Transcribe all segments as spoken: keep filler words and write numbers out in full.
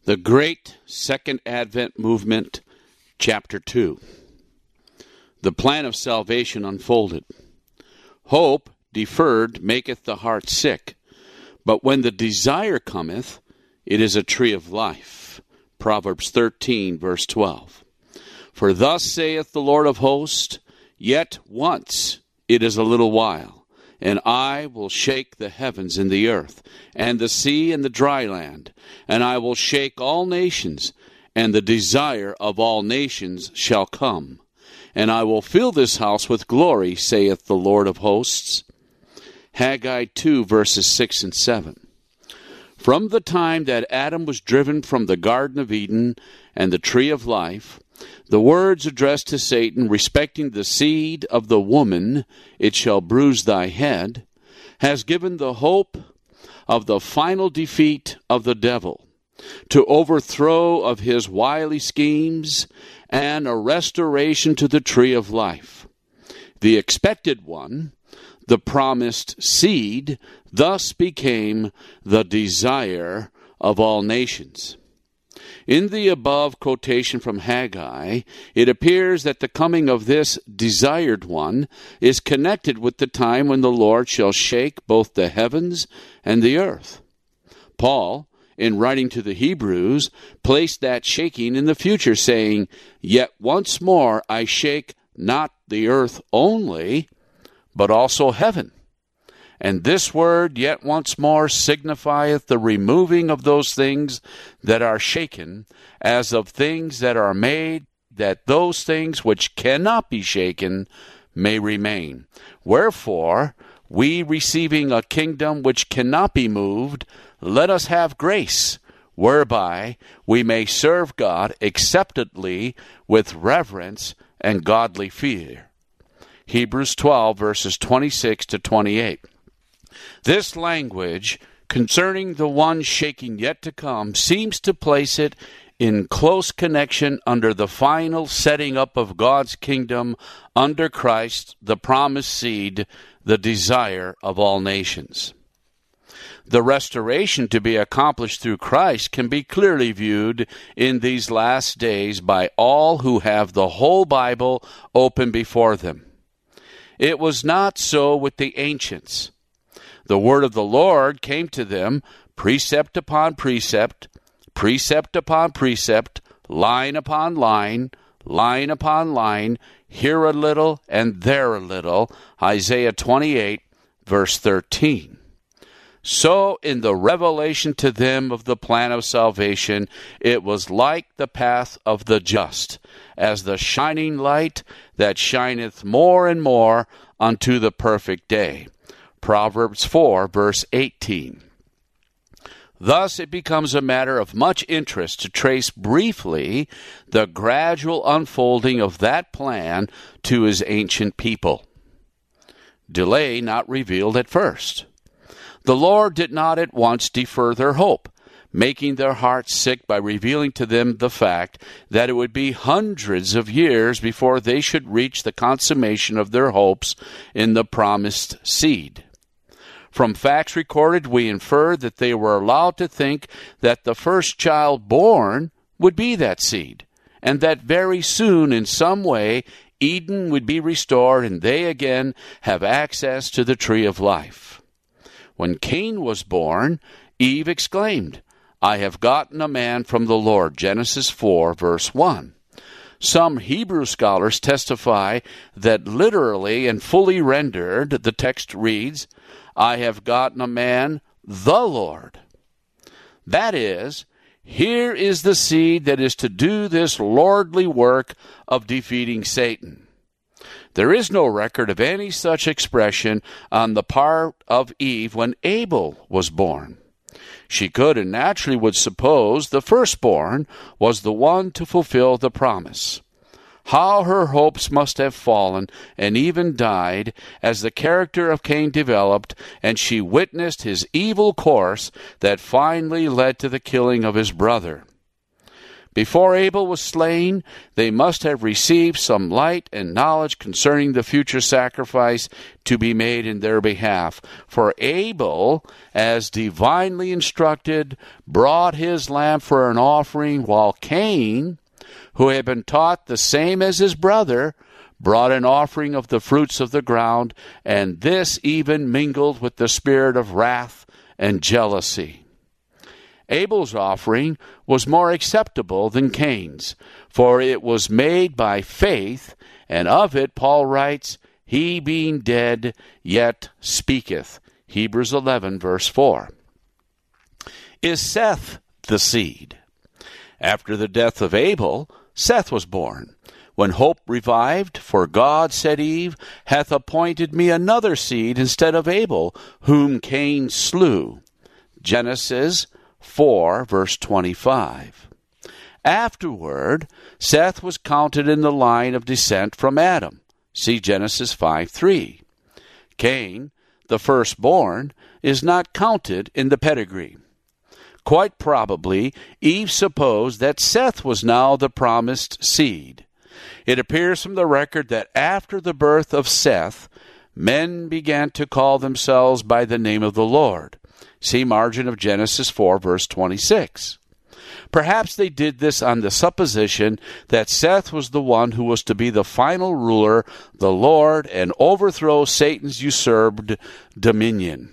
The Great Second Advent Movement, Chapter two. The plan of salvation unfolded. Hope deferred maketh the heart sick, but when the desire cometh, it is a tree of life. Proverbs thirteen, verse twelve. For thus saith the Lord of hosts, Yet once it is a little while, and I will shake the heavens and the earth, and the sea and the dry land, and I will shake all nations, and the desire of all nations shall come. And I will fill this house with glory, saith the Lord of hosts. Haggai two, verses six and seven. From the time that Adam was driven from the Garden of Eden and the tree of life, the words addressed to Satan respecting the seed of the woman, it shall bruise thy head, has given the hope of the final defeat of the devil, to overthrow of his wily schemes, and a restoration to the tree of life. The expected one, the promised seed, thus became the desire of all nations. In the above quotation from Haggai, it appears that the coming of this desired one is connected with the time when the Lord shall shake both the heavens and the earth. Paul, in writing to the Hebrews, placed that shaking in the future, saying, Yet once more I shake not the earth only, but also heaven. And this word, yet once more, signifieth the removing of those things that are shaken, as of things that are made, that those things which cannot be shaken may remain. Wherefore, we receiving a kingdom which cannot be moved, let us have grace, whereby we may serve God acceptably with reverence and godly fear. Hebrews twelve, verses twenty-six to twenty-eight. This language concerning the one shaking yet to come seems to place it in close connection under the final setting up of God's kingdom under Christ, the promised seed, the desire of all nations. The restoration to be accomplished through Christ can be clearly viewed in these last days by all who have the whole Bible open before them. It was not so with the ancients. The word of the Lord came to them, precept upon precept, precept upon precept, line upon line, line upon line, here a little and there a little, Isaiah twenty-eight, verse thirteen. So in the revelation to them of the plan of salvation, it was like the path of the just, as the shining light that shineth more and more unto the perfect day. Proverbs four, verse eighteen. Thus it becomes a matter of much interest to trace briefly the gradual unfolding of that plan to his ancient people. Delay not revealed at first. The Lord did not at once defer their hope, making their hearts sick by revealing to them the fact that it would be hundreds of years before they should reach the consummation of their hopes in the promised seed. From facts recorded, we infer that they were allowed to think that the first child born would be that seed, and that very soon, in some way, Eden would be restored and they again have access to the tree of life. When Cain was born, Eve exclaimed, I have gotten a man from the Lord, Genesis four, verse one. Some Hebrew scholars testify that literally and fully rendered, the text reads, I have gotten a man, the Lord. That is, here is the seed that is to do this lordly work of defeating Satan. There is no record of any such expression on the part of Eve when Abel was born. She could and naturally would suppose the firstborn was the one to fulfill the promise. How her hopes must have fallen and even died as the character of Cain developed and she witnessed his evil course that finally led to the killing of his brother. Before Abel was slain, they must have received some light and knowledge concerning the future sacrifice to be made in their behalf. For Abel, as divinely instructed, brought his lamb for an offering, while Cain, who had been taught the same as his brother, brought an offering of the fruits of the ground, and this even mingled with the spirit of wrath and jealousy. Abel's offering was more acceptable than Cain's, for it was made by faith, and of it Paul writes, "He being dead yet speaketh." Hebrews eleven, verse four. Is Seth the seed? After the death of Abel, Seth was born. When hope revived, for God, said Eve, hath appointed me another seed instead of Abel, whom Cain slew. Genesis four, verse twenty-five. Afterward, Seth was counted in the line of descent from Adam. See Genesis five, three. Cain, the firstborn, is not counted in the pedigree. Quite probably, Eve supposed that Seth was now the promised seed. It appears from the record that after the birth of Seth, men began to call themselves by the name of the Lord. See margin of Genesis four, verse twenty-six. Perhaps they did this on the supposition that Seth was the one who was to be the final ruler, the Lord, and overthrow Satan's usurped dominion.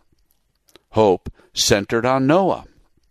Hope centered on Noah.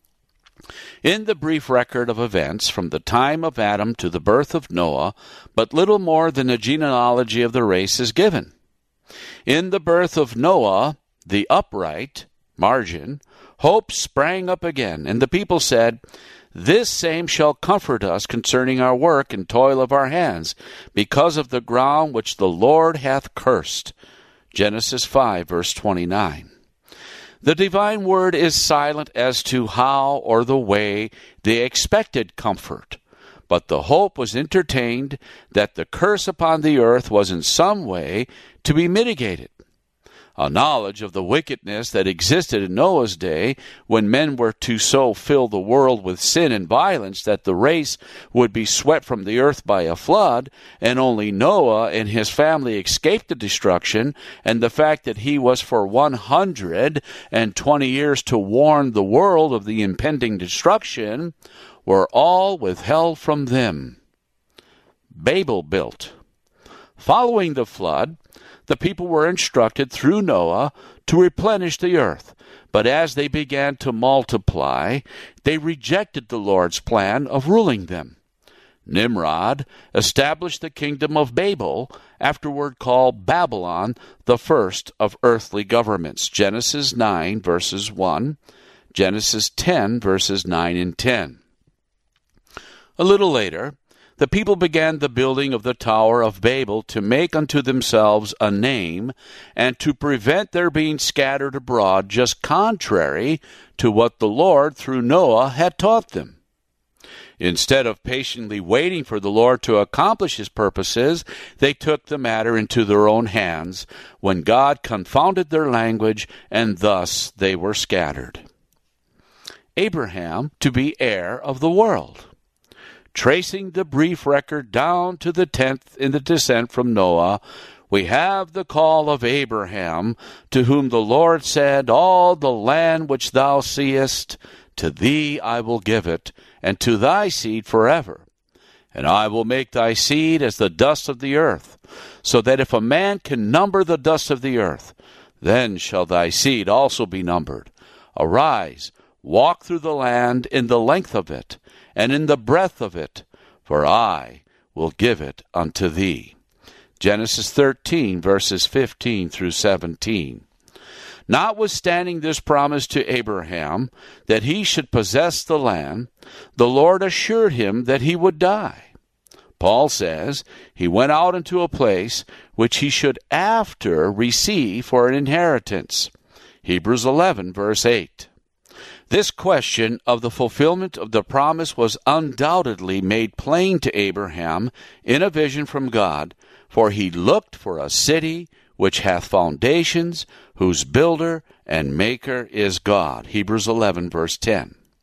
In the brief record of events from the time of Adam to the birth of Noah, but little more than a genealogy of the race is given. In the birth of Noah, the upright, margin, hope sprang up again, and the people said, "This same shall comfort us concerning our work and toil of our hands, because of the ground which the Lord hath cursed." Genesis five, verse twenty-nine. The divine word is silent as to how or the way they expected comfort, but the hope was entertained that the curse upon the earth was in some way to be mitigated. A knowledge of the wickedness that existed in Noah's day, when men were to so fill the world with sin and violence that the race would be swept from the earth by a flood, and only Noah and his family escaped the destruction, and the fact that he was for one hundred twenty years to warn the world of the impending destruction, were all withheld from them. Babel built. Following the flood, the people were instructed through Noah to replenish the earth, but as they began to multiply, they rejected the Lord's plan of ruling them. Nimrod established the kingdom of Babel, afterward called Babylon, the first of earthly governments. Genesis nine, verses one, Genesis ten, verses nine and ten. A little later, the people began the building of the Tower of Babel to make unto themselves a name, and to prevent their being scattered abroad, just contrary to what the Lord through Noah had taught them. Instead of patiently waiting for the Lord to accomplish his purposes, they took the matter into their own hands, when God confounded their language, and thus they were scattered. Abraham to be heir of the world. Tracing the brief record down to the tenth in the descent from Noah, we have the call of Abraham, to whom the Lord said, "All the land which thou seest, to thee I will give it, and to thy seed forever. And I will make thy seed as the dust of the earth, so that if a man can number the dust of the earth, then shall thy seed also be numbered. Arise, walk through the land in the length of it, and in the breadth of it, for I will give it unto thee." Genesis thirteen, verses fifteen through seventeen. Notwithstanding this promise to Abraham, that he should possess the land, the Lord assured him that he would die. Paul says he went out into a place which he should after receive for an inheritance. Hebrews eleven, verse eight. This question of the fulfillment of the promise was undoubtedly made plain to Abraham in a vision from God, for he looked for a city which hath foundations, whose builder and maker is God. Hebrews eleven, verse ten.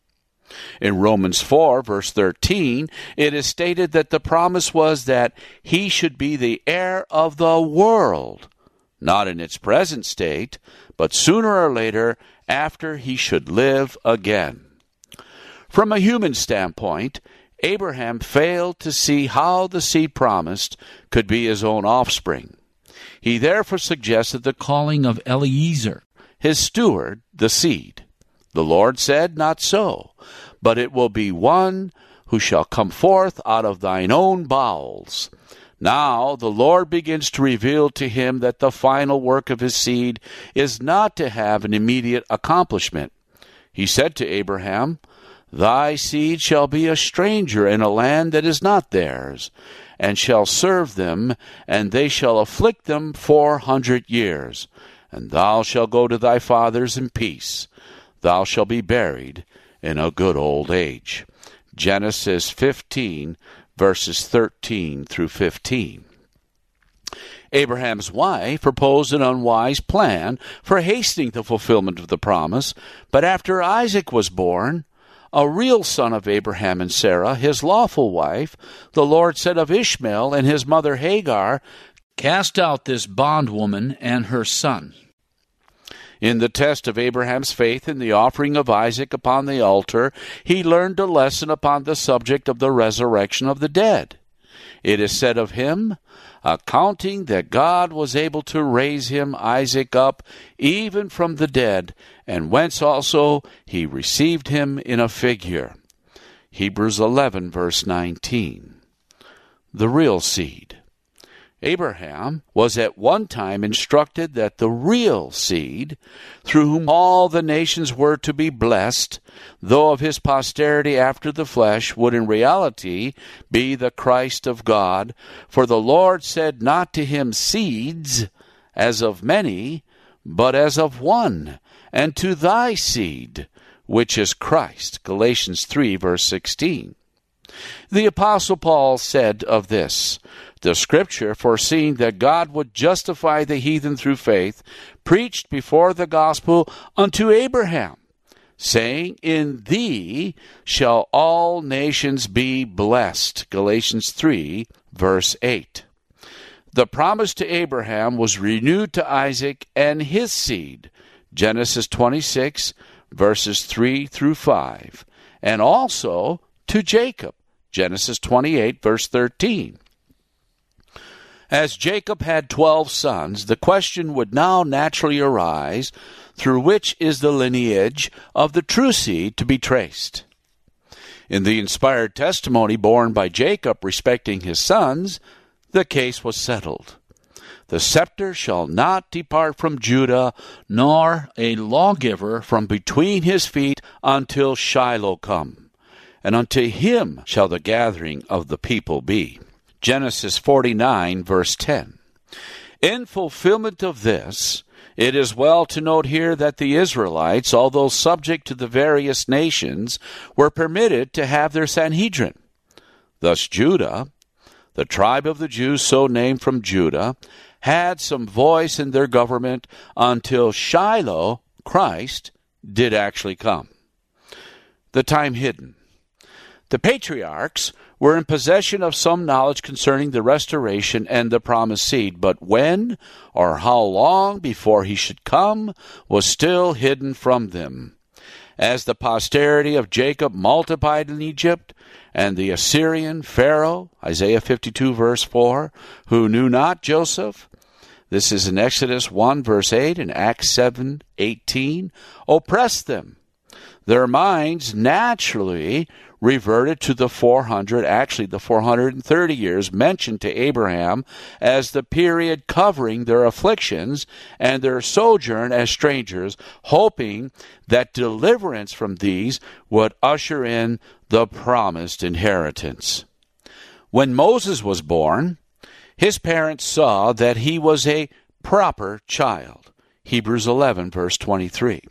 In Romans four, verse thirteen, it is stated that the promise was that he should be the heir of the world, not in its present state, but sooner or later after he should live again. From a human standpoint, Abraham failed to see how the seed promised could be his own offspring. He therefore suggested the calling of Eliezer, his steward, the seed. The Lord said, "Not so, but it will be one who shall come forth out of thine own bowels." Now the Lord begins to reveal to him that the final work of his seed is not to have an immediate accomplishment. He said to Abraham, "Thy seed shall be a stranger in a land that is not theirs, and shall serve them, and they shall afflict them four hundred years. And thou shalt go to thy fathers in peace. Thou shalt be buried in a good old age." Genesis fifteen, verses thirteen through fifteen. Abraham's wife proposed an unwise plan for hastening the fulfillment of the promise, but after Isaac was born, a real son of Abraham and Sarah, his lawful wife, the Lord said of Ishmael and his mother Hagar, "Cast out this bondwoman and her son." In the test of Abraham's faith in the offering of Isaac upon the altar, he learned a lesson upon the subject of the resurrection of the dead. It is said of him, "Accounting that God was able to raise him, Isaac, up even from the dead, and whence also he received him in a figure." Hebrews eleven, verse nineteen. The real seed. Abraham was at one time instructed that the real seed, through whom all the nations were to be blessed, though of his posterity after the flesh, would in reality be the Christ of God. For the Lord said not to him seeds, as of many, but as of one, and to thy seed, which is Christ. Galatians three, verse sixteen. The Apostle Paul said of this, "The Scripture, foreseeing that God would justify the heathen through faith, preached before the gospel unto Abraham, saying, In thee shall all nations be blessed." Galatians three, verse eight. The promise to Abraham was renewed to Isaac and his seed. Genesis twenty-six, verses three through five. And also to Jacob. Genesis twenty-eight, verse thirteen. As Jacob had twelve sons, the question would now naturally arise, through which is the lineage of the true seed to be traced? In the inspired testimony borne by Jacob respecting his sons, the case was settled. "The scepter shall not depart from Judah, nor a lawgiver from between his feet, until Shiloh come. And unto him shall the gathering of the people be." Genesis forty-nine, verse ten. In fulfillment of this, it is well to note here that the Israelites, although subject to the various nations, were permitted to have their Sanhedrin. Thus Judah, the tribe of the Jews so named from Judah, had some voice in their government until Shiloh, Christ, did actually come. The time hidden. The patriarchs were in possession of some knowledge concerning the restoration and the promised seed, but when or how long before he should come was still hidden from them. As the posterity of Jacob multiplied in Egypt, and the Assyrian Pharaoh, Isaiah fifty-two, verse four, who knew not Joseph, this is in Exodus one, verse eight, and Acts seven, eighteen, oppressed them. Their minds naturally reverted to the four hundred, actually the four hundred thirty years mentioned to Abraham as the period covering their afflictions and their sojourn as strangers, hoping that deliverance from these would usher in the promised inheritance. When Moses was born, his parents saw that he was a proper child. Hebrews eleven, verse twenty-three.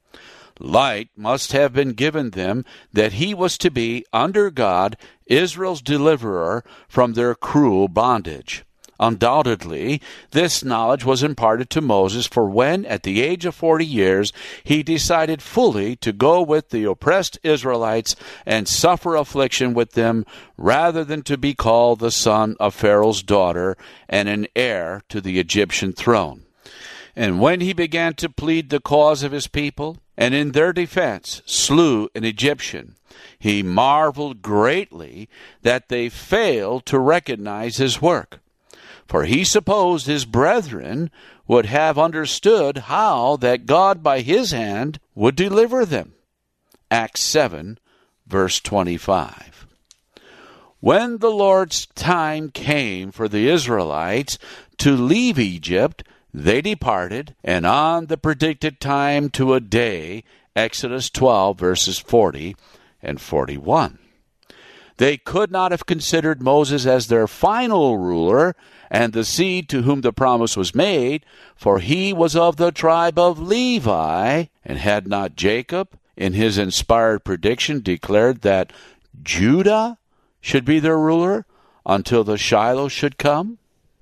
Light must have been given them that he was to be, under God, Israel's deliverer from their cruel bondage. Undoubtedly, this knowledge was imparted to Moses, for when, at the age of forty years, he decided fully to go with the oppressed Israelites and suffer affliction with them, rather than to be called the son of Pharaoh's daughter and an heir to the Egyptian throne. And when he began to plead the cause of his people, and in their defense slew an Egyptian, he marveled greatly that they failed to recognize his work. For he supposed his brethren would have understood how that God by his hand would deliver them. Acts seven, verse twenty-five. When the Lord's time came for the Israelites to leave Egypt, they departed, and on the predicted time to a day, Exodus twelve, verses forty and forty-one. They could not have considered Moses as their final ruler and the seed to whom the promise was made, for he was of the tribe of Levi, and had not Jacob, in his inspired prediction, declared that Judah should be their ruler until the Shiloh should come?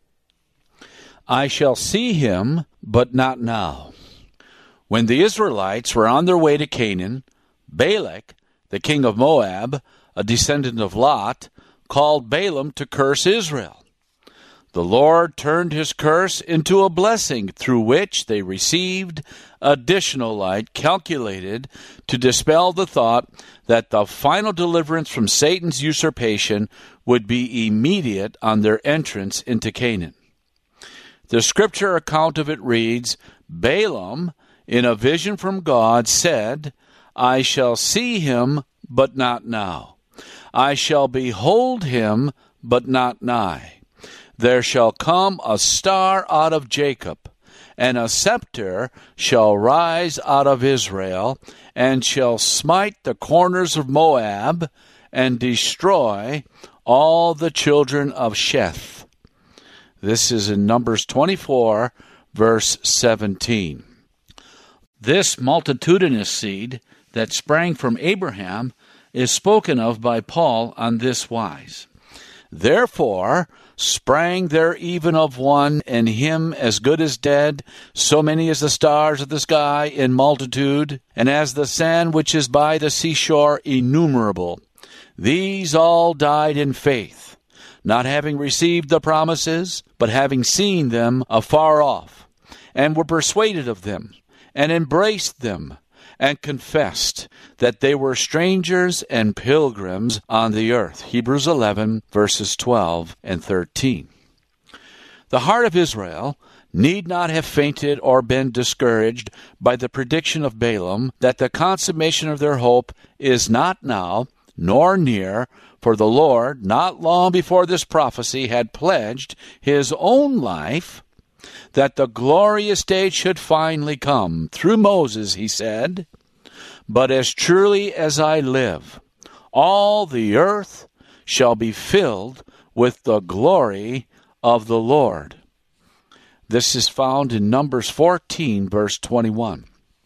I shall see him, but not now. When the Israelites were on their way to Canaan, Balak, the king of Moab, a descendant of Lot, called Balaam to curse Israel. The Lord turned his curse into a blessing, through which they received additional light calculated to dispel the thought that the final deliverance from Satan's usurpation would be immediate on their entrance into Canaan. The scripture account of it reads, Balaam, in a vision from God, said, I shall see him, but not now. I shall behold him, but not nigh. There shall come a star out of Jacob, and a scepter shall rise out of Israel, and shall smite the corners of Moab, and destroy all the children of Sheth. This is in Numbers twenty-four, verse seventeen. This multitudinous seed that sprang from Abraham is spoken of by Paul on this wise. Therefore sprang there even of one, and him as good as dead, so many as the stars of the sky in multitude, and as the sand which is by the seashore innumerable. These all died in faith, not having received the promises, but having seen them afar off, and were persuaded of them, and embraced them, and confessed that they were strangers and pilgrims on the earth. Hebrews eleven, verses twelve and thirteen. The heart of Israel need not have fainted or been discouraged by the prediction of Balaam that the consummation of their hope is not now, nor near, for the Lord, not long before this prophecy, had pledged his own life that the glorious day should finally come. Through Moses, he said, But as truly as I live, all the earth shall be filled with the glory of the Lord. This is found in Numbers fourteen, verse twenty-one.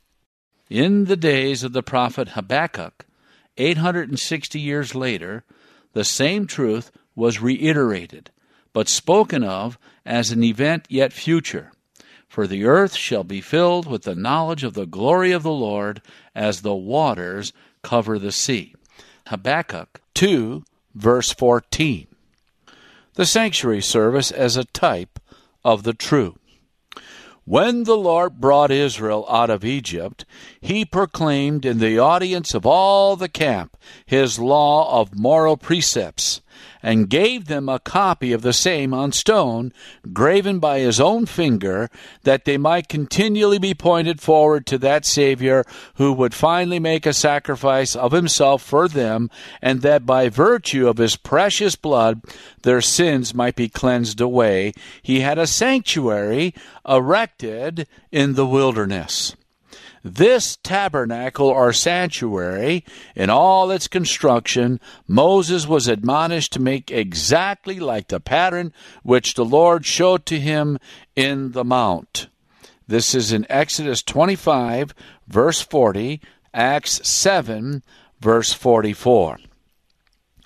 In the days of the prophet Habakkuk, eight hundred sixty years later, the same truth was reiterated, but spoken of as an event yet future. For the earth shall be filled with the knowledge of the glory of the Lord as the waters cover the sea. Habakkuk two, verse fourteen. The sanctuary service as a type of the true. When the Lord brought Israel out of Egypt, he proclaimed in the audience of all the camp his law of moral precepts, and gave them a copy of the same on stone, graven by his own finger, that they might continually be pointed forward to that Savior who would finally make a sacrifice of himself for them, and that by virtue of his precious blood their sins might be cleansed away. He had a sanctuary erected in the wilderness. This tabernacle or sanctuary, in all its construction, Moses was admonished to make exactly like the pattern which the Lord showed to him in the mount. This is in Exodus twenty-five, verse forty, Acts seven, verse forty-four.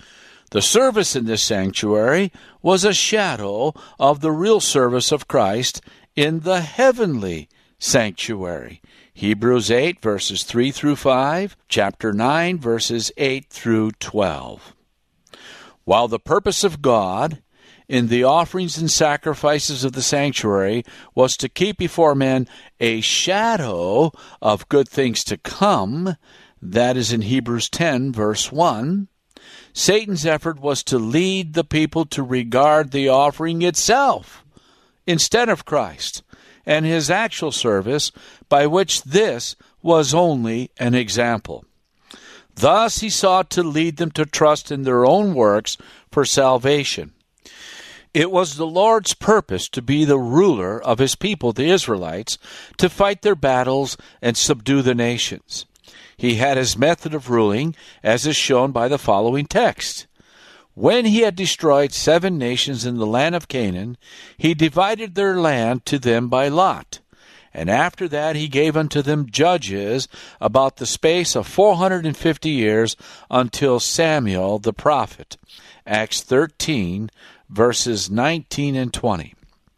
The service in this sanctuary was a shadow of the real service of Christ in the heavenly sanctuary. Hebrews eight, verses three through five, chapter nine, verses eight through twelve. While the purpose of God in the offerings and sacrifices of the sanctuary was to keep before men a shadow of good things to come, that is in Hebrews ten, verse one, Satan's effort was to lead the people to regard the offering itself instead of Christ and his actual service, by which this was only an example. Thus he sought to lead them to trust in their own works for salvation. It was the Lord's purpose to be the ruler of his people, the Israelites, to fight their battles and subdue the nations. He had his method of ruling, as is shown by the following text. When he had destroyed seven nations in the land of Canaan, he divided their land to them by lot. And after that he gave unto them judges about the space of four hundred and fifty years until Samuel the prophet. Acts thirteen, verses nineteen and twenty.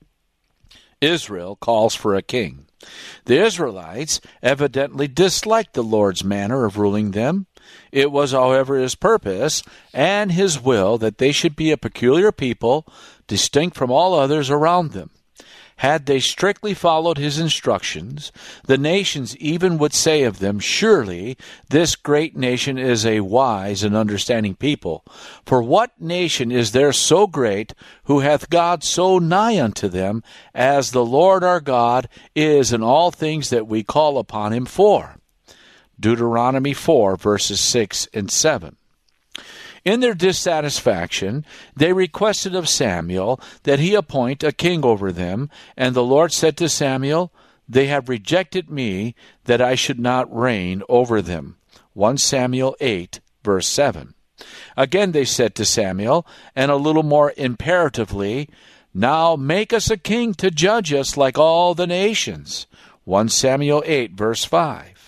Israel calls for a king. The Israelites evidently disliked the Lord's manner of ruling them. It was, however, his purpose and his will that they should be a peculiar people, distinct from all others around them. Had they strictly followed his instructions, the nations even would say of them, "Surely this great nation is a wise and understanding people. For what nation is there so great, who hath God so nigh unto them, as the Lord our God is in all things that we call upon him for?" Deuteronomy four, verses six and seven. In their dissatisfaction, they requested of Samuel that he appoint a king over them, and the Lord said to Samuel, "They have rejected me, that I should not reign over them." First Samuel eight, verse seven. Again they said to Samuel, and a little more imperatively, "Now make us a king to judge us like all the nations." First Samuel eight, verse five.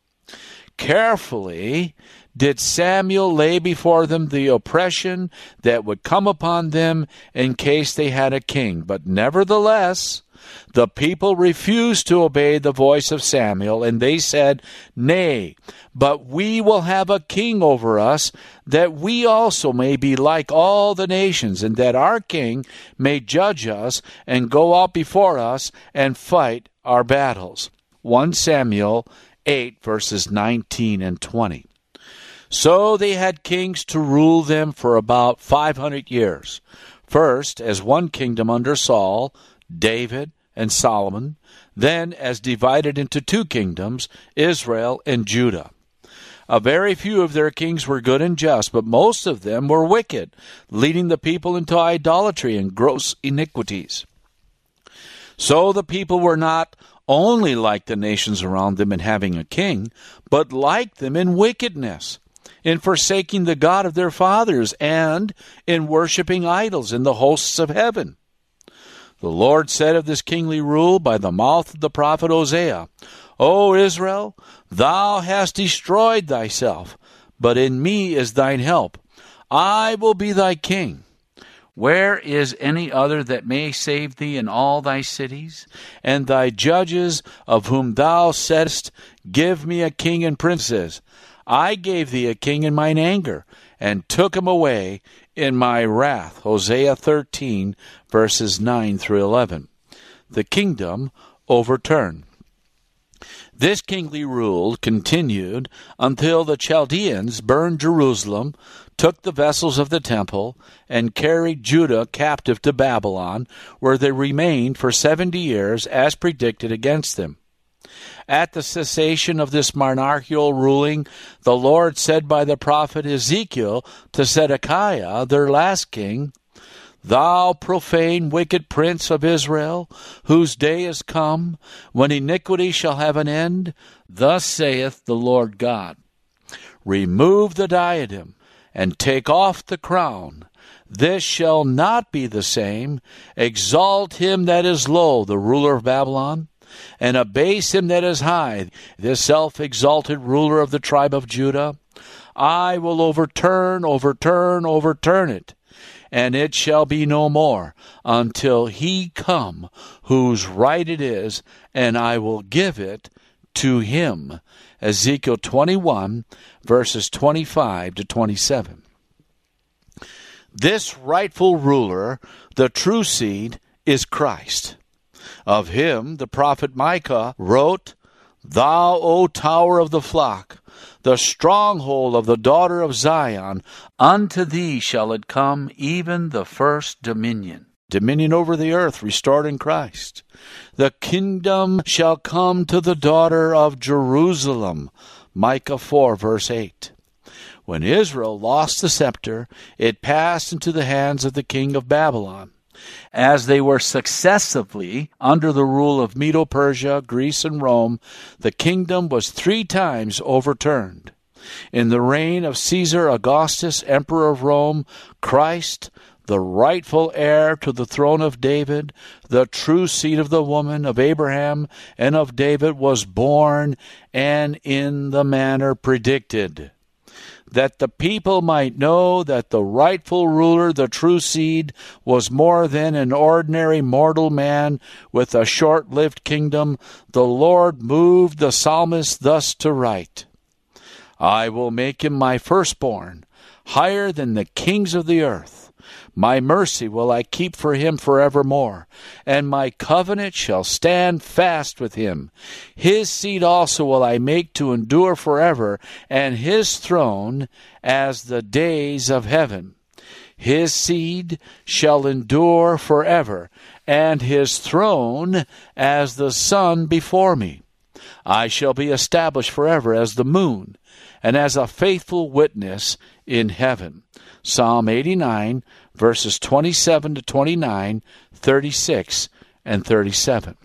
Carefully did Samuel lay before them the oppression that would come upon them in case they had a king. But nevertheless, the people refused to obey the voice of Samuel, and they said, "Nay, but we will have a king over us, that we also may be like all the nations, and that our king may judge us and go out before us and fight our battles." First Samuel eight, verses nineteen and twenty. So they had kings to rule them for about five hundred years. First, as one kingdom under Saul, David, and Solomon. Then, as divided into two kingdoms, Israel and Judah. A very few of their kings were good and just, but most of them were wicked, leading the people into idolatry and gross iniquities. So the people were not only like the nations around them in having a king, but like them in wickedness, in forsaking the God of their fathers, and in worshiping idols in the hosts of heaven. The Lord said of this kingly rule by the mouth of the prophet Hosea, "O Israel, thou hast destroyed thyself, but in me is thine help. I will be thy king. Where is any other that may save thee in all thy cities? And thy judges, of whom thou saidst, Give me a king and princes. I gave thee a king in mine anger, and took him away in my wrath." Hosea thirteen, verses nine through eleven. The kingdom overturned. This kingly rule continued until the Chaldeans burned Jerusalem, took the vessels of the temple, and carried Judah captive to Babylon, where they remained for seventy years, as predicted against them. At the cessation of this monarchical ruling, the Lord said by the prophet Ezekiel to Zedekiah, their last king, "Thou profane, wicked prince of Israel, whose day is come, when iniquity shall have an end, thus saith the Lord God, Remove the diadem, and take off the crown. This shall not be the same. Exalt him that is low, the ruler of Babylon, and abase him that is high, this self-exalted ruler of the tribe of Judah. I will overturn, overturn, overturn it, and it shall be no more until he come whose right it is, and I will give it to him. Ezekiel twenty-one, verses twenty-five to twenty-seven. This rightful ruler, the true seed, is Christ. Of him the prophet Micah wrote, Thou, O tower of the flock, the stronghold of the daughter of Zion, unto thee shall it come, even the first dominion. Dominion over the earth restored in Christ. The kingdom shall come to the daughter of Jerusalem. Micah four, verse eight. When Israel lost the scepter, it passed into the hands of the king of Babylon. As they were successively under the rule of Medo-Persia, Greece, and Rome, the kingdom was three times overturned. In the reign of Caesar Augustus, emperor of Rome, Christ, the rightful heir to the throne of David, the true seed of the woman, of Abraham and of David, was born, and in the manner predicted, that the people might know that the rightful ruler, the true seed, was more than an ordinary mortal man with a short-lived kingdom. The Lord moved the psalmist thus to write, I will make him my firstborn, higher than the kings of the earth. My mercy will I keep for him forevermore, and my covenant shall stand fast with him. His seed also will I make to endure forever, and his throne as the days of heaven. His seed shall endure forever, and his throne as the sun before me. I shall be established forever as the moon, and as a faithful witness in heaven. Psalm eighty-nine, verses twenty-seven to twenty-nine, thirty-six, and thirty-seven.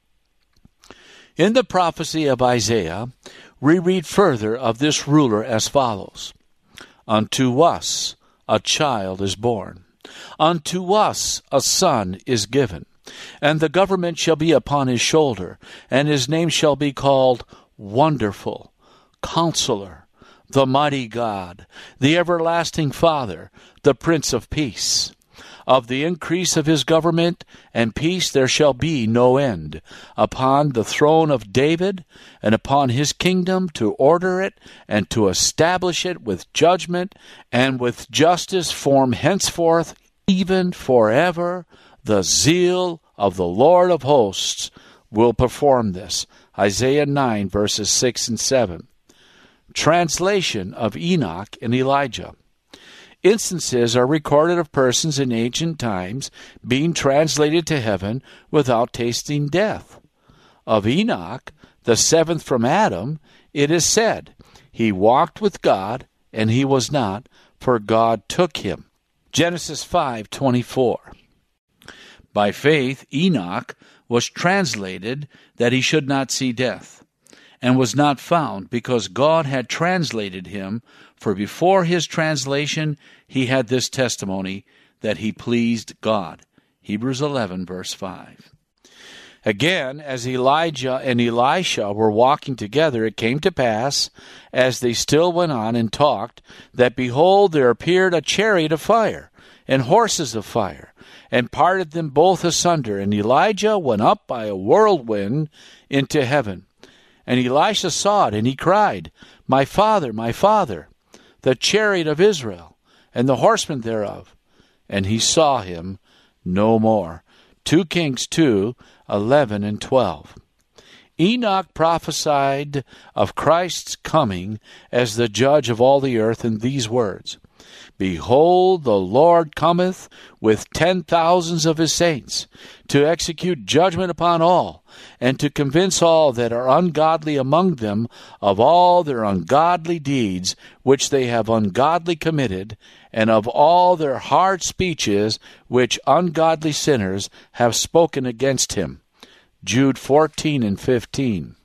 In the prophecy of Isaiah, we read further of this ruler as follows. Unto us a child is born. Unto us a son is given. And the government shall be upon his shoulder, and his name shall be called Wonderful, Counselor, the Mighty God, the Everlasting Father, the Prince of Peace. Of the increase of his government and peace there shall be no end, upon the throne of David, and upon his kingdom, to order it, and to establish it with judgment and with justice from henceforth, even forever. The zeal of the Lord of hosts will perform this. Isaiah nine, verses six and seven. Translation of Enoch and Elijah. Instances are recorded of persons in ancient times being translated to heaven without tasting death. Of Enoch, the seventh from Adam, it is said, He walked with God, and he was not, for God took him. Genesis five twenty-four. By faith Enoch was translated that he should not see death, and was not found, because God had translated him. For before his translation he had this testimony, that he pleased God. Hebrews eleven, verse five. Again, as Elijah and Elisha were walking together, it came to pass, as they still went on and talked, that behold, there appeared a chariot of fire, and horses of fire, and parted them both asunder. And Elijah went up by a whirlwind into heaven. And Elisha saw it, and he cried, My father, my father, the chariot of Israel, and the horsemen thereof. And he saw him no more. Two Kings two, eleven and twelve. Enoch prophesied of Christ's coming as the judge of all the earth in these words, Behold, the Lord cometh with ten thousands of his saints, to execute judgment upon all, and to convince all that are ungodly among them of all their ungodly deeds which they have ungodly committed, and of all their hard speeches which ungodly sinners have spoken against him. Jude fourteen and fifteen.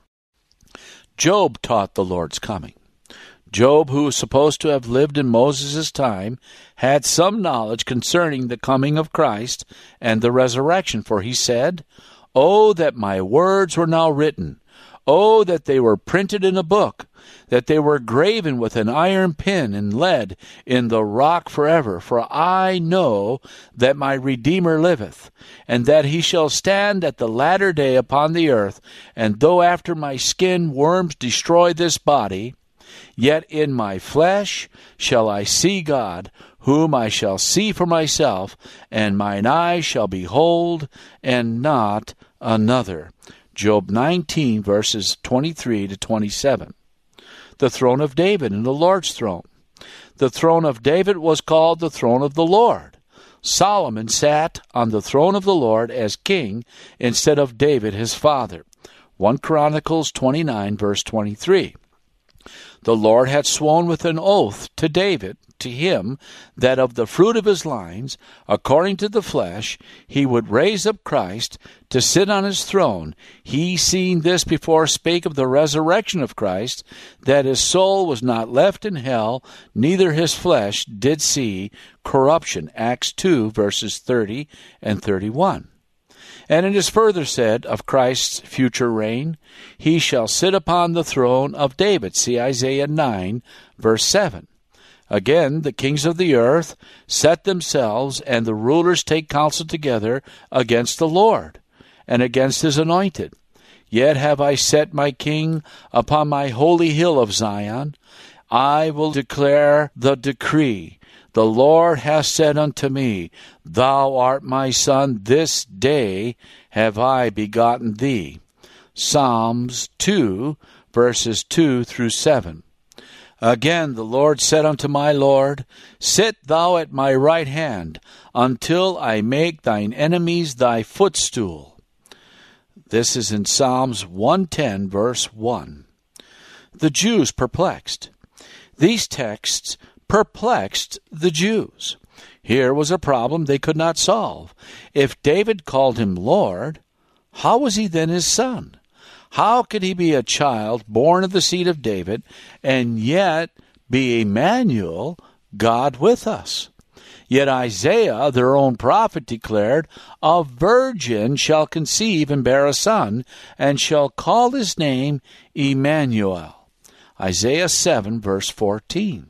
Job taught the Lord's coming. Job, who was supposed to have lived in Moses' time, had some knowledge concerning the coming of Christ and the resurrection, for he said, Oh, that my words were now written! Oh, that they were printed in a book, that they were graven with an iron pen and lead in the rock forever. For I know that my Redeemer liveth, and that he shall stand at the latter day upon the earth. And though after my skin worms destroy this body, yet in my flesh shall I see God, whom I shall see for myself, and mine eyes shall behold, and not another. Job nineteen, verses twenty-three to twenty-seven. The throne of David and the Lord's throne. The throne of David was called the throne of the Lord. Solomon sat on the throne of the Lord as king instead of David his father. First Chronicles twenty-nine, verse twenty-three. The Lord had sworn with an oath to David, to him, that of the fruit of his loins, according to the flesh, he would raise up Christ to sit on his throne. He, seeing this before, spake of the resurrection of Christ, that his soul was not left in hell, neither his flesh did see corruption. Acts two, verses thirty and thirty-one. And it is further said of Christ's future reign, he shall sit upon the throne of David. See Isaiah nine, verse seven. Again, the kings of the earth set themselves, and the rulers take counsel together against the Lord, and against his anointed. Yet have I set my king upon my holy hill of Zion. I will declare the decree. The Lord hath said unto me, Thou art my son, this day have I begotten thee. Psalms two, verses two through seven. Again the Lord said unto my Lord, Sit thou at my right hand, until I make thine enemies thy footstool. This is in Psalms one ten, verse one. The Jews perplexed. These texts perplexed the Jews. Here was a problem they could not solve. If David called him Lord, how was he then his son? How could he be a child born of the seed of David and yet be Emmanuel, God with us? Yet Isaiah, their own prophet, declared, A virgin shall conceive and bear a son, and shall call his name Emmanuel. Isaiah seven, verse fourteen.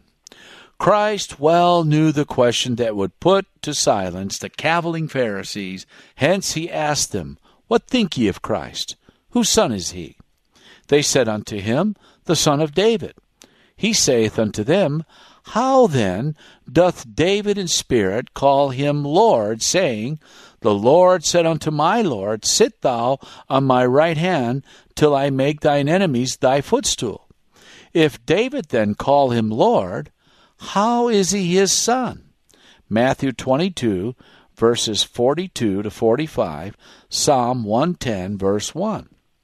Christ well knew the question that would put to silence the cavilling Pharisees. Hence he asked them, What think ye of Christ? Whose son is he? They said unto him, The son of David. He saith unto them, How then doth David in spirit call him Lord, saying, The Lord said unto my Lord, Sit thou on my right hand, till I make thine enemies thy footstool? If David then call him Lord, how is he his son? Matthew twenty-two, verses forty-two to forty-five, Psalm one ten, verse one.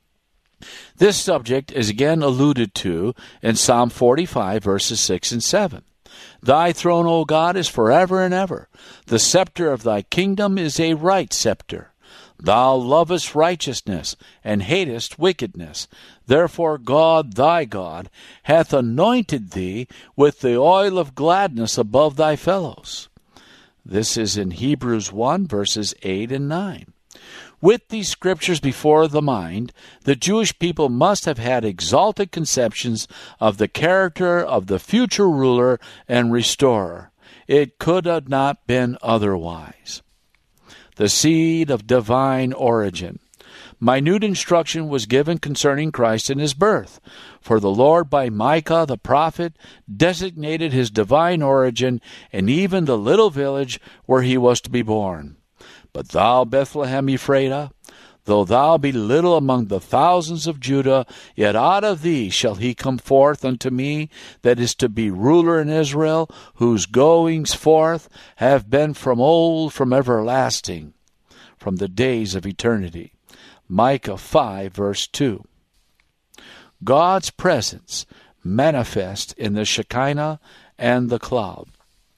This subject is again alluded to in Psalm forty-five, verses six and seven. Thy throne, O God, is forever and ever. The scepter of thy kingdom is a right scepter. Thou lovest righteousness, and hatest wickedness. Therefore God, thy God, hath anointed thee with the oil of gladness above thy fellows. This is in Hebrews one, verses eight and nine. With these scriptures before the mind, the Jewish people must have had exalted conceptions of the character of the future ruler and restorer. It could have not been otherwise. The seed of divine origin. Minute instruction was given concerning Christ and his birth, for the Lord by Micah the prophet designated his divine origin and even the little village where he was to be born. But thou, Bethlehem Ephratah, though thou be little among the thousands of Judah, yet out of thee shall he come forth unto me that is to be ruler in Israel, whose goings forth have been from old, from everlasting, from the days of eternity. Micah five, verse two. God's presence manifest in the Shekinah and the cloud.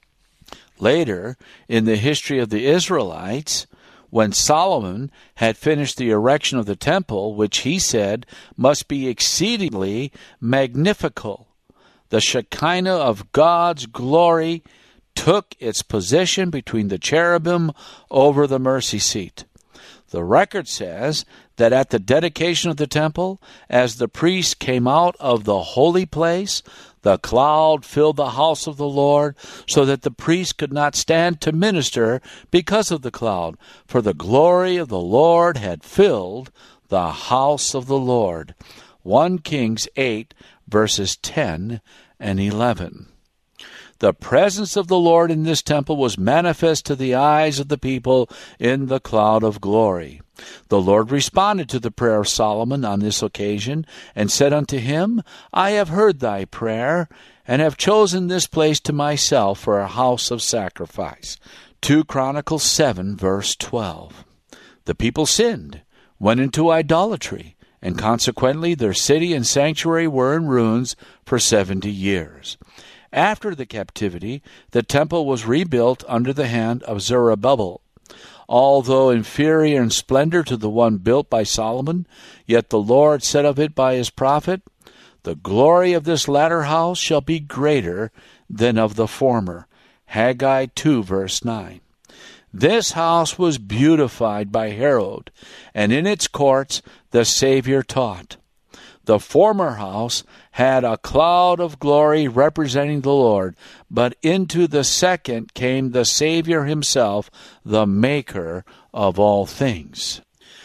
Later, in the history of the Israelites, when Solomon had finished the erection of the temple, which he said must be exceedingly magnifical, the Shekinah of God's glory took its position between the cherubim over the mercy seat. The record says that at the dedication of the temple, as the priests came out of the holy place, the cloud filled the house of the Lord, so that the priests could not stand to minister because of the cloud, for the glory of the Lord had filled the house of the Lord. First Kings eight, verses ten and eleven. The presence of the Lord in this temple was manifest to the eyes of the people in the cloud of glory. The Lord responded to the prayer of Solomon on this occasion, and said unto him, I have heard thy prayer, and have chosen this place to myself for a house of sacrifice. Second Chronicles seven, verse twelve. The people sinned, went into idolatry, and consequently their city and sanctuary were in ruins for seventy years. After the captivity, the temple was rebuilt under the hand of Zerubbabel. Although inferior in splendor to the one built by Solomon, yet the Lord said of it by his prophet, The glory of this latter house shall be greater than of the former. Haggai two, verse nine. This house was beautified by Herod, and in its courts the Savior taught. The former house had a cloud of glory representing the Lord, but into the second came the Savior himself, the Maker of all things.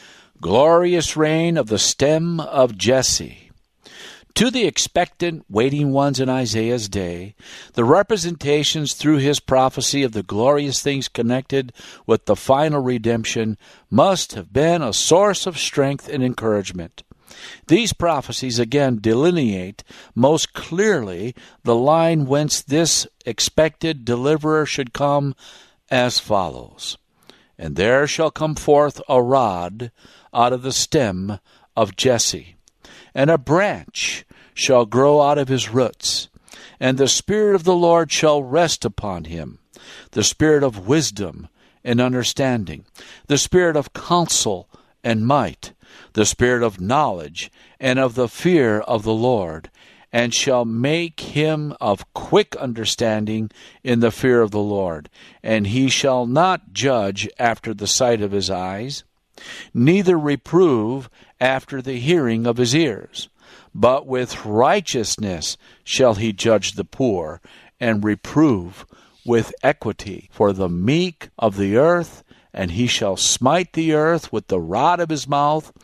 Glorious reign of the stem of Jesse. To the expectant, waiting ones in Isaiah's day, the representations through his prophecy of the glorious things connected with the final redemption must have been a source of strength and encouragement. These prophecies again delineate most clearly the line whence this expected deliverer should come, as follows. And there shall come forth a rod out of the stem of Jesse, and a branch shall grow out of his roots, and the Spirit of the Lord shall rest upon him, the Spirit of wisdom and understanding, the Spirit of counsel and might, the Spirit of knowledge and of the fear of the Lord, and shall make him of quick understanding in the fear of the Lord. And he shall not judge after the sight of his eyes, neither reprove after the hearing of his ears, but with righteousness shall he judge the poor, and reprove with equity for the meek of the earth. And he shall smite the earth with the rod of his mouth,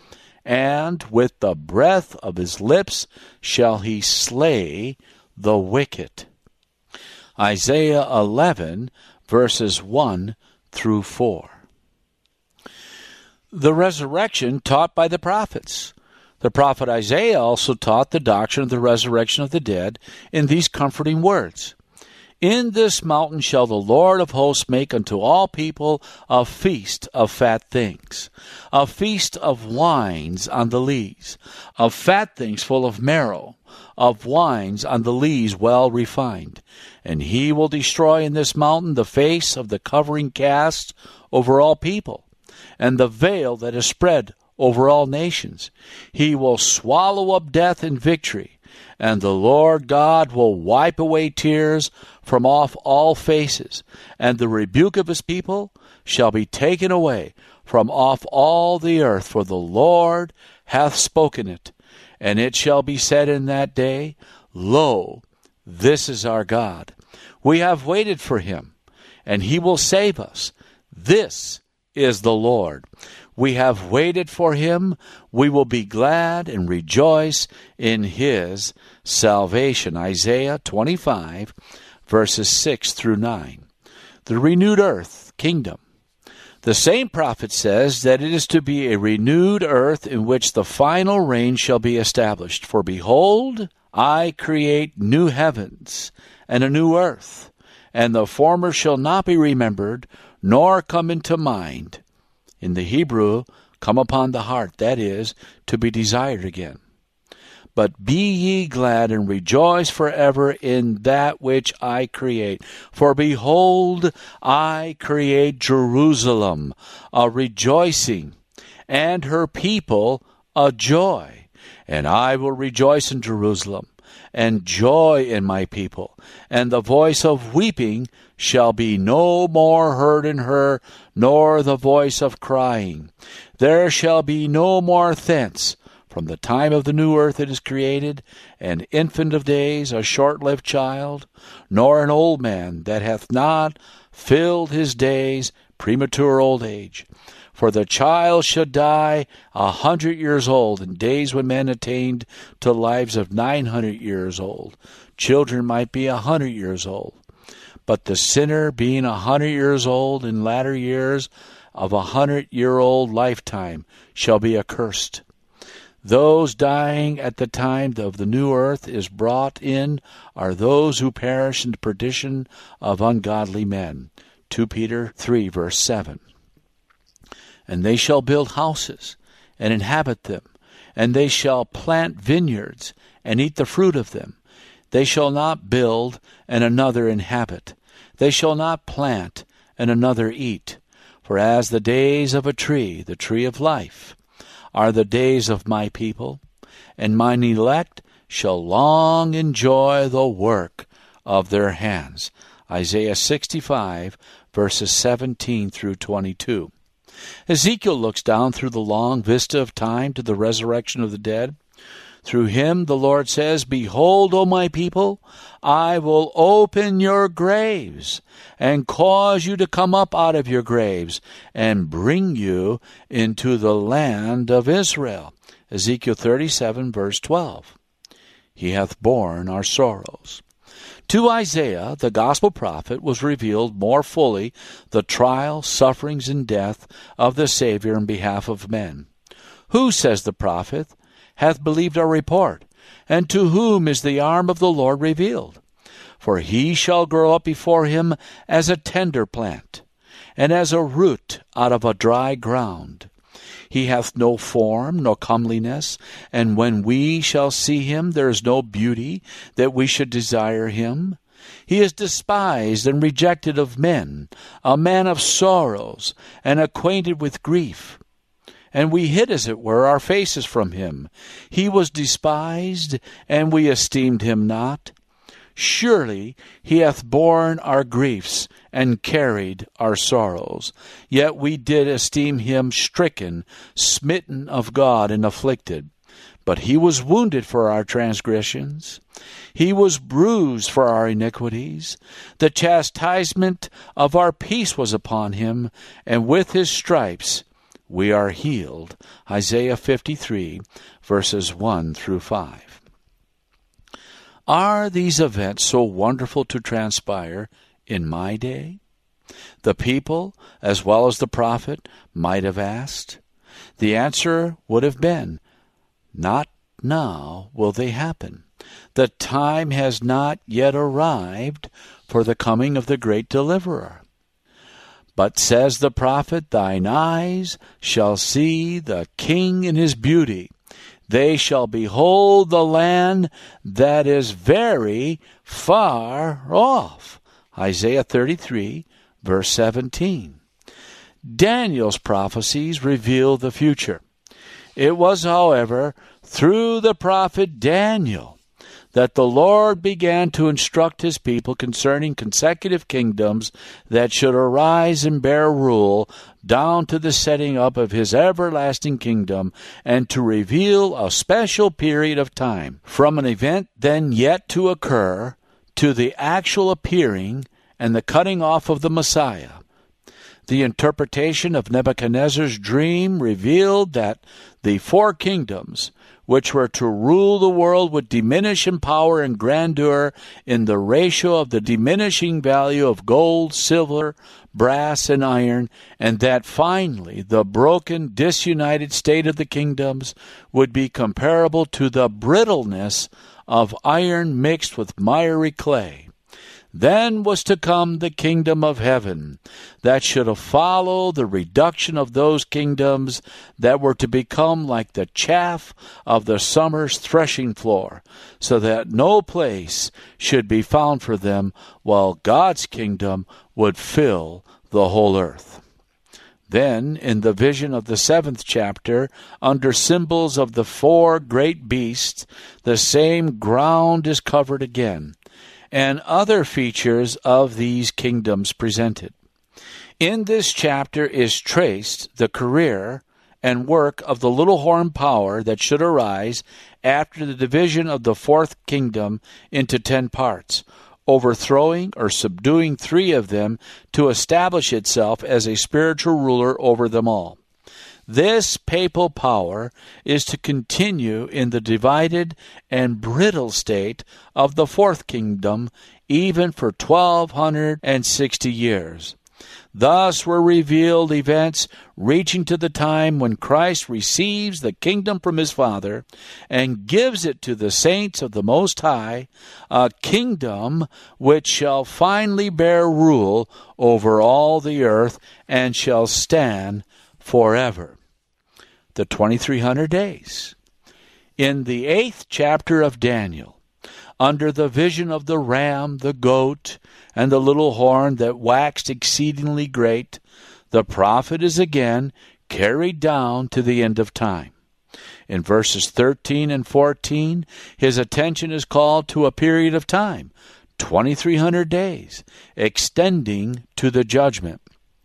and with the breath of his lips shall he slay the wicked. Isaiah eleven, verses one through four. The resurrection taught by the prophets. The prophet Isaiah also taught the doctrine of the resurrection of the dead in these comforting words. In this mountain shall the Lord of hosts make unto all people a feast of fat things, a feast of wines on the lees, of fat things full of marrow, of wines on the lees well refined. And he will destroy in this mountain the face of the covering cast over all people, and the veil that is spread over all nations. He will swallow up death in victory, and the Lord God will wipe away tears from off all faces, and the rebuke of his people shall be taken away from off all the earth, for the Lord hath spoken it. And it shall be said in that day, Lo, this is our God. We have waited for him, and he will save us. This is the Lord. We have waited for him. We will be glad and rejoice in his salvation. Isaiah twenty-five, verses six through nine. The renewed earth, kingdom. The same prophet says that it is to be a renewed earth in which the final reign shall be established. For behold, I create new heavens and a new earth, and the former shall not be remembered, nor come into mind. In the Hebrew, come upon the heart, that is, to be desired again. But be ye glad and rejoice forever in that which I create. For behold, I create Jerusalem, a rejoicing, and her people a joy. And I will rejoice in Jerusalem, and joy in my people, and the voice of weeping shall be no more heard in her, nor the voice of crying. There shall be no more thence. From the time of the new earth that is created, an infant of days, a short-lived child, nor an old man that hath not filled his days, premature old age. For the child should die a hundred years old, in days when men attained to lives of nine hundred years old. Children might be a hundred years old. But the sinner, being a hundred years old in latter years of a hundred-year-old lifetime, shall be accursed. Those dying at the time of the new earth is brought in are those who perish in the perdition of ungodly men. Second Peter three, verse seven. And they shall build houses and inhabit them, and they shall plant vineyards and eat the fruit of them. They shall not build and another inhabit. They shall not plant and another eat. For as the days of a tree, the tree of life, are the days of my people, and mine elect shall long enjoy the work of their hands. Isaiah sixty-five, verses seventeen through twenty-two. Ezekiel looks down through the long vista of time to the resurrection of the dead. Through him the Lord says, Behold, O my people, I will open your graves, and cause you to come up out of your graves, and bring you into the land of Israel. Ezekiel thirty-seven, verse twelve. He hath borne our sorrows. To Isaiah, the gospel prophet, was revealed more fully the trial, sufferings, and death of the Savior in behalf of men. Who, says the prophet, hath believed our report, and to whom is the arm of the Lord revealed? For he shall grow up before him as a tender plant, and as a root out of a dry ground. He hath no form nor comeliness, and when we shall see him, there is no beauty that we should desire him. He is despised and rejected of men, a man of sorrows, and acquainted with grief. And we hid, as it were, our faces from him. He was despised, and we esteemed him not. Surely he hath borne our griefs, and carried our sorrows. Yet we did esteem him stricken, smitten of God, and afflicted. But he was wounded for our transgressions. He was bruised for our iniquities. The chastisement of our peace was upon him, and with his stripes we are healed. Isaiah fifty-three, verses one through five. Are these events so wonderful to transpire in my day? The people, as well as the prophet, might have asked. The answer would have been, not now will they happen. The time has not yet arrived for the coming of the great deliverer. But says the prophet, thine eyes shall see the King in his beauty. They shall behold the land that is very far off. Isaiah thirty-three, verse seventeen. Daniel's prophecies reveal the future. It was, however, through the prophet Daniel that the Lord began to instruct his people concerning consecutive kingdoms that should arise and bear rule down to the setting up of his everlasting kingdom, and to reveal a special period of time from an event then yet to occur to the actual appearing and the cutting off of the Messiah. The interpretation of Nebuchadnezzar's dream revealed that the four kingdoms which were to rule the world would diminish in power and grandeur in the ratio of the diminishing value of gold, silver, brass, and iron, and that finally the broken, disunited state of the kingdoms would be comparable to the brittleness of iron mixed with miry clay. Then was to come the kingdom of heaven, that should follow the reduction of those kingdoms that were to become like the chaff of the summer's threshing floor, so that no place should be found for them, while God's kingdom would fill the whole earth. Then, in the vision of the seventh chapter, under symbols of the four great beasts, the same ground is covered again, and other features of these kingdoms presented. In this chapter is traced the career and work of the little horn power that should arise after the division of the fourth kingdom into ten parts, overthrowing or subduing three of them to establish itself as a spiritual ruler over them all. This papal power is to continue in the divided and brittle state of the fourth kingdom even for twelve sixty years. Thus were revealed events reaching to the time when Christ receives the kingdom from his Father and gives it to the saints of the Most High, a kingdom which shall finally bear rule over all the earth and shall stand forever. The twenty-three hundred days. In the eighth chapter of Daniel, under the vision of the ram, the goat, and the little horn that waxed exceedingly great, the prophet is again carried down to the end of time. In verses thirteen and fourteen, his attention is called to a period of time, twenty-three hundred days, extending to the judgment.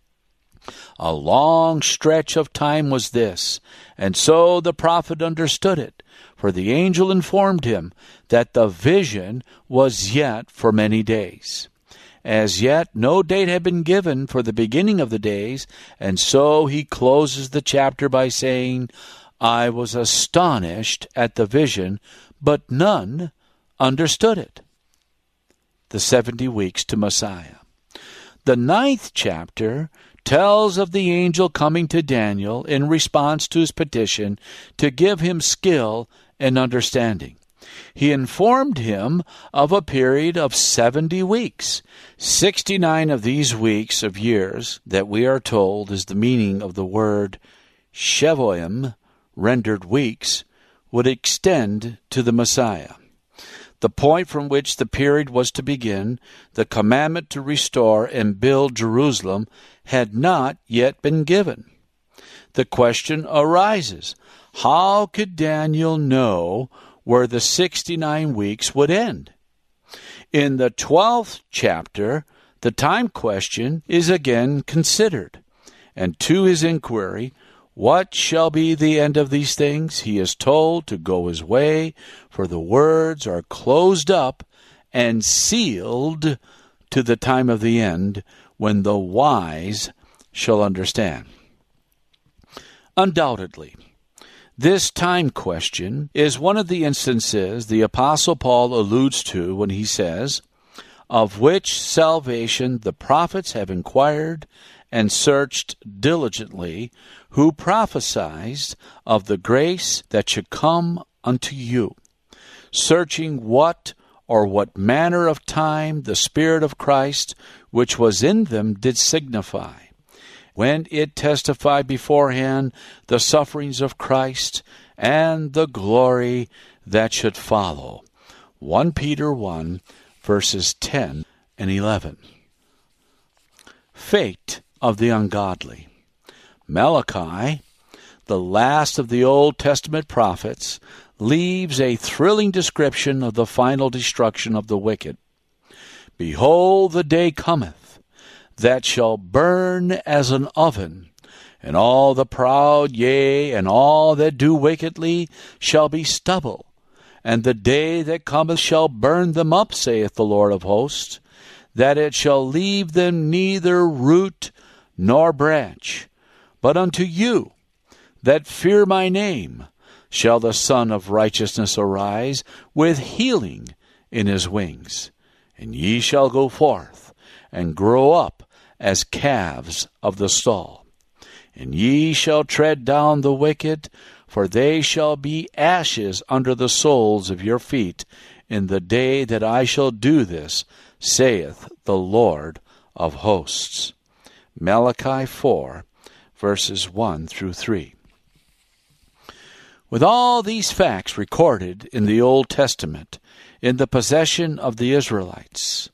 A long stretch of time was this, and so the prophet understood it, for the angel informed him that the vision was yet for many days. As yet no date had been given for the beginning of the days, and so he closes the chapter by saying, I was astonished at the vision, but none understood it. The seventy weeks to Messiah. The ninth chapter tells of the angel coming to Daniel in response to his petition to give him skill and understanding. He informed him of a period of seventy weeks. Sixty-nine of these weeks of years that we are told is the meaning of the word Shevoim, rendered weeks, would extend to the Messiah. The point from which the period was to begin, the commandment to restore and build Jerusalem, had not yet been given. The question arises, how could Daniel know where the sixty-nine weeks would end? In the twelfth chapter, the time question is again considered, and to his inquiry, what shall be the end of these things? He is told to go his way, for the words are closed up and sealed to the time of the end, when the wise shall understand. Undoubtedly, this time question is one of the instances the Apostle Paul alludes to when he says, of which salvation the prophets have inquired and searched diligently, who prophesied of the grace that should come unto you, searching what or what manner of time the Spirit of Christ which was in them did signify, when it testified beforehand the sufferings of Christ and the glory that should follow. First Peter one, verses ten and eleven. Fate of the ungodly. Malachi, the last of the Old Testament prophets, leaves a thrilling description of the final destruction of the wicked. Behold, the day cometh, that shall burn as an oven, and all the proud, yea, and all that do wickedly, shall be stubble. And the day that cometh shall burn them up, saith the Lord of hosts, that it shall leave them neither root nor branch. But unto you that fear my name shall the Son of Righteousness arise with healing in his wings. And ye shall go forth and grow up as calves of the stall. And ye shall tread down the wicked, for they shall be ashes under the soles of your feet in the day that I shall do this, saith the Lord of hosts. Malachi four, verses one through three. With all these facts recorded in the Old Testament in the possession of the Israelites,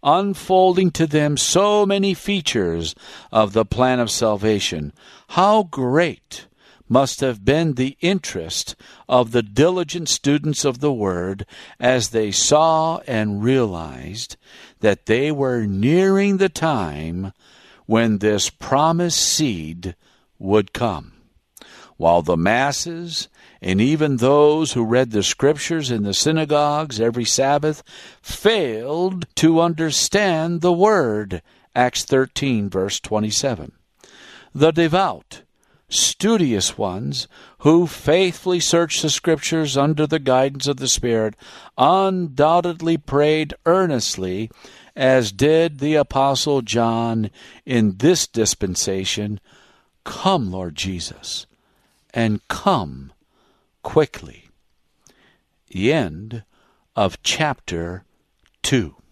unfolding to them so many features of the plan of salvation. How great must have been the interest of the diligent students of the Word as they saw and realized that they were nearing the time when this promised seed would come. While the masses, and even those who read the Scriptures in the synagogues every Sabbath, failed to understand the Word. Acts thirteen, verse twenty-seven. The devout, studious ones who faithfully searched the Scriptures under the guidance of the Spirit undoubtedly prayed earnestly, as did the Apostle John in this dispensation, "Come, Lord Jesus, and come quickly." The end of chapter two.